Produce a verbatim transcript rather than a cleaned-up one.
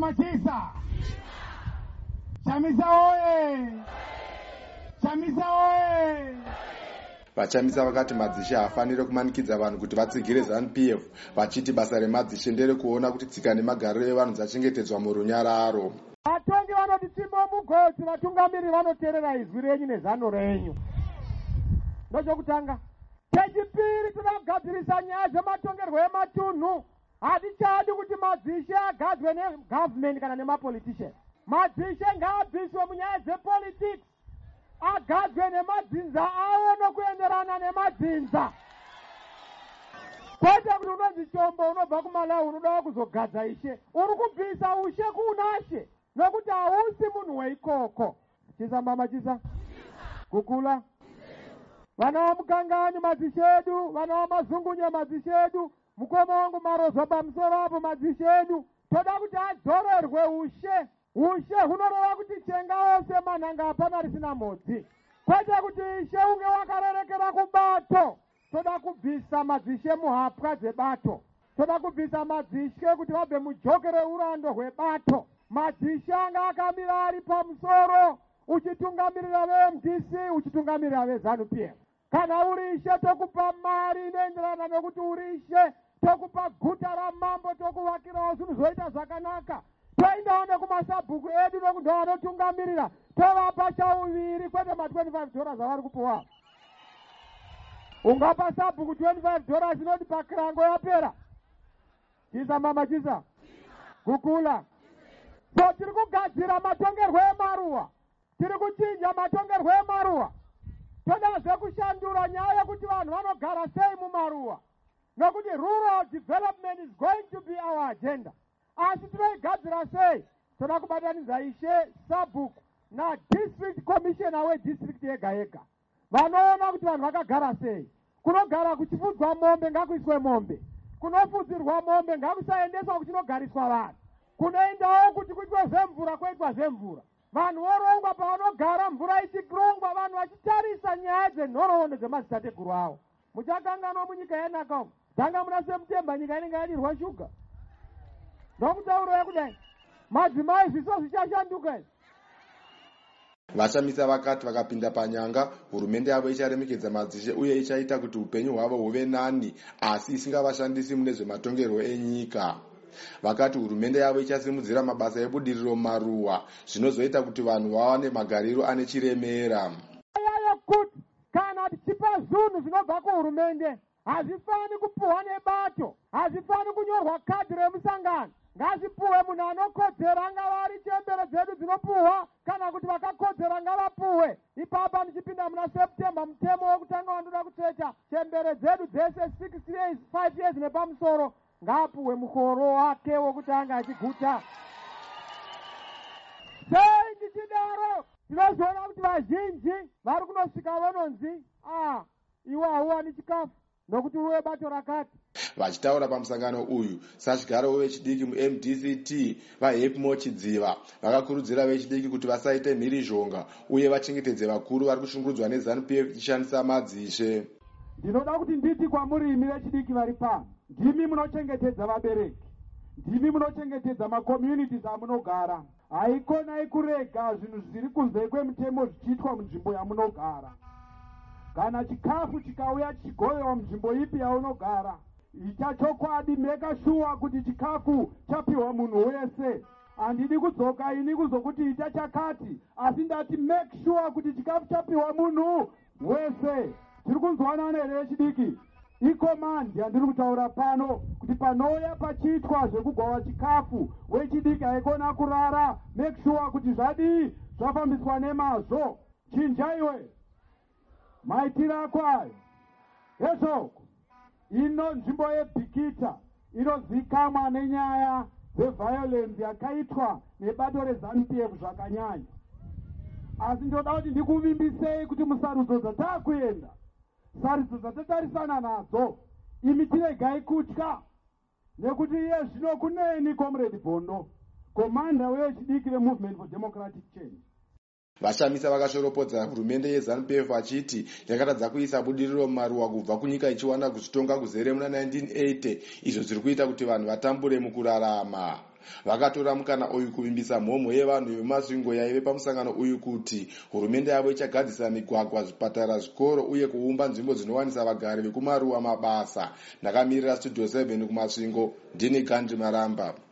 Machisa. Chamisa oye. Chamisa oye. Vachamisa vakati madzishe haafanire kumanikidza vanhu kuti vatsigire ZANU P F, vachiti basa remadzishe ndere kuona kuti tsika nemagariro evanhu dzachengetedzwa murunyararo. Vatongi vanoti tsimbo mugodzi, vatungamiri vanoteerera izwi renyu nezano renyu. Ndochokutanga. Chechipiri, toda kugadzirisa nyaya dzematongerwo ematunhu. Hatichadi kuti madzishe agadzwe negovernment kana nemapolitician. Madzishe ngaabviswe munyaya dzepolitics. Agadzwe nemadzinza awo nokuenderana nemadzinza. Kwete kuti unonzi chombo unobva kuMalawi unoda kuzogadza ishe. Uri kubvisa ushe kuunashe nokuti hausi munhu weikoko. Chisa mama chisa. Kukula. Vana vamukangani madzishe edu, vana vamazungunya madzishe edu, mukoma wangu Maroza pamusoro apo madzishe edu. Toda kuti adzorerwe ushe. Ushe hunoreva kuti chenga ose manhanga hapana risina modzi. Kwete kuti ishe unge wakarerekera kubato. Toda kubvisa madzishe muhapwa dzebato. Toda kubvisa madzishe kuti vabve mujokere urando hwebato. Madzishe anga akamira ari pamusoro, uchitungamirira ve-M D C, uchitungamirira ve-ZANU P F. Kana uri ishe tokupa mari inoenderana nokuti uri ishe, tokupa guta ramambo, tokuvakirawo zvinhu zvoita zvakanaka. Toendawo nekumasabhuku edu nokuti vanotungamirira, tovapa chauviri kwete ma twenty-five dollars avari kupuwa. Ungapa sabhuku twenty-five dollars inoti pakirango yapera. Chisa mama chisa. Kukula. So tiri kugadzira matongerwo emaruwa. Tiri kuchinja matongerwo emaruwa. Todazve kushandura nyaya yekuti vanhu vanogara sei mumaruwa. Nokuti rural development is going to be our agenda. Asi tinoigadzira sei? Toda kubatanidza ishe sabhuku na district commissioner wedistrict yega yega. Vanoona kuti vanhu vakagara sei. Kunogara kuchifudzwa mombe ngakuiswe mombe. Kunofudzirwa mombe ngakusaendeswa kuchinogariswa vanhu. Kunoendawo kuti kuitwe zvemvura kwoitwa zvemvura. Vanhu vorongwa pavanogara mvura ichirongwa, vanhu vachitarisa nyaya dzenhoroondo dzemadzitateguru avo. Muchakanganwa munyika yenaka umu. Dzanga muna September nyika inenge yadirwa shuga. Ndokutaura yakudai. Madzimai zviso zvichashanduka izvi. Vachamisa vakati vakapinda panyanga, hurumende yavo icharemekedza madzishe uye ichaita kuti upenyu hwavo huve nani, asi isingavashandisi mune zvematongerwo enyika. Vakati hurumende yavo ichasimudzira mabasa ebudiriro maruwa, zvinozoita kuti vanhu vawane magariro ane chiremera. Yayo kuti kana tichipa zvinhu zvinobva kuhurumende, hazvifani kupuhwa nebato, hazvifani kunyorwa kadhi remusangano. Ngazipuwe munhu anokodzera, ngava ari chembere dzedu dzinopuhwa kana kuti vakakodzera ngavapuwe. Ipapa ndichipinda muna September, mutemo wekutanga wandoda kutsveta chembere dzedu dzese six years, five years nepamusoro ngapuwe muhoro wake wokutanga achiguta. Sei ndichidaro tinozoona kuti vazhinji vari kunosvika vanonzi ah iwe hauwani chikafu nokuti uwe bato rakati. Vachitaura pamusangano uyu, sachigaro wechidiki mu-M D C T vaHepmo Chidziva vakakurudzira vechidiki kuti vasaite mhirizhonga uye vachengetedze vakuru vari kushungurudzwa neZANU P F ichishandisa madzishe. Ndinoda kuti nditi kwamuri imi vechidiki vari pano, ndimi munochengetedza vabereki, ndimi munochengetedza makomyunities amunogara. Haikonai kurega zvinhu zviri kunze kwemutemo zvichiitwa munzvimbo yamunogara. Kana chikafu chikauya chichigovewa munzvimbo ipi yaunogara, ita chokwadi, make sure kuti chikafu chapiwa munhu wese. Handidi kudzoka ini kuzokuti ita chakati, asi ndati make sure kuti chikafu chapiwa munhu wese. Tiri kunzwanana here vechidiki? Ikomandi yandiri kutaura pano kuti panouya pachiitwa zvekugwawa chikafu, wechidiki haikona kurara, make sure kuti zvadii zvafambiswa nemazvo. Chinjaiwe maitiro akwayo ezvoko. Ino nzvimbo yeBhikita inozikamwa nenyaya dzeviolence yakaitwa nebato reZANU P F zvakanyanya. Asi ndoda kuti ndikuvimbisei kuti musarudzo dzatakuenda, sarudzo dzatatarisana nadzo, imi tiregai kutya, nekuti iye zvino kuneni Comrade Bhondo, komanda wechidiki veMovement for Democratic Change. Vashamisa vakashoropodza hurumende yeZANU P F vachiti yakatadza kuisa budiriro maruwa kubva kunyika ichiwana kuzvitonga kuzere muna nineteen eighty, izvo zviri kuita kuti vanhu vatambure mukurarama. Vakatora mukana uyu kuvimbisa mhomho yevanhu vemasvingo yaive pamusangano uyu kuti hurumende yavo ichagadzisa migwagwa, zvipatara, zvikoro uye kuumba nzvimbo dzinowanisa vagari vekumaruwa mabasa. Ndakamirira Studio seven kumasvingo, ndini Gandhi Maramba.